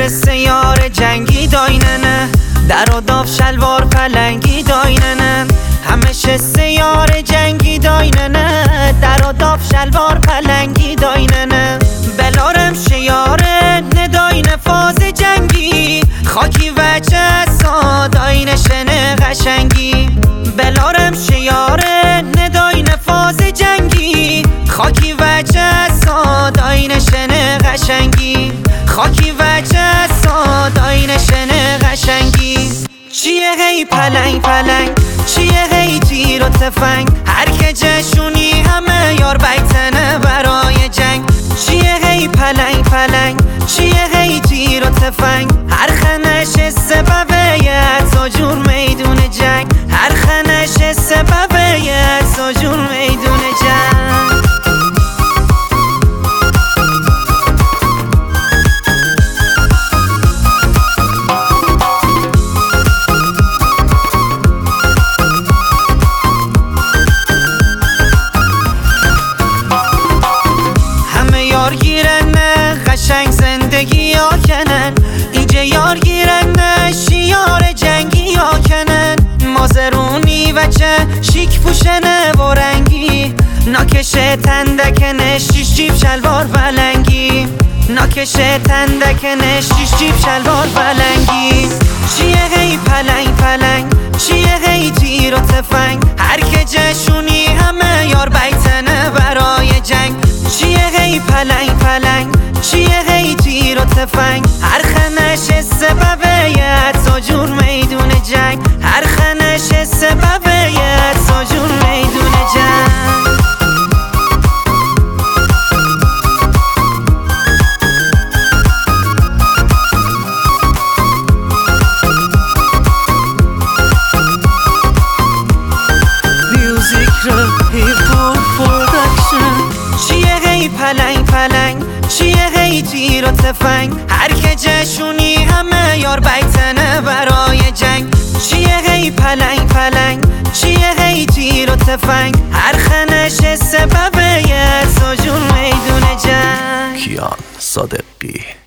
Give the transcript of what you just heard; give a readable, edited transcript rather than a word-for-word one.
سیار جنگی دایننه، در و داف شلوار پلنگی دایننه. همش سیار جنگی دایننه، در و داف شلوار پلنگی دایننه. بلارم شیاره نداینه فاز جنگی، خاکی وچه ساداینه شنه قشنگی. بلارم شیاره نداینه فاز جنگی، خاکی وچه ساداینه شنه قشنگی. خاکی وچه ساداینه شنه قشنگی. چیه هی پلنگ پلنگ، چیه هی تیر و تفنگ، هر که جشونی همه یار بیتنه برای جنگ. چیه هی پلنگ پلنگ، چیه هی تیر و تفنگ، هر خنش سببه یه جور میدون جنگ. هر خنش سببه یه جور میدون جنگ. یار گیرنه قشنگ زندگی ها کنن، اینجا یار گیرنه شیار جنگی ها کنن. مازرونی و چه شیک پوشنه و رنگی، ناکشه تندکنه شیش جیب شلوار پلنگی. ناکشه تندکنه شیش جیب شلوار پلنگی. چیه هی پلنگ پلنگ، چیه هی تیر و تفنگ، هر که جشونی همه یار بیتنه برای جنگ. چیه هی پلنگ پلنگ، چیه هی تیر و تفنگ، هر خنش سببه یه جور میدون جنگ. هر خنش سببه یه جور میدون جنگ. چیه هی پلنگ پلنگ، چیه هی تیر و تفنگ، هر که جشونی همه یار بیتنه برای جنگ. چیه هی پلنگ پلنگ، چیه هی تیر و تفنگ، هر خنش سببه یه جور میدون جنگ. کیان صادقی.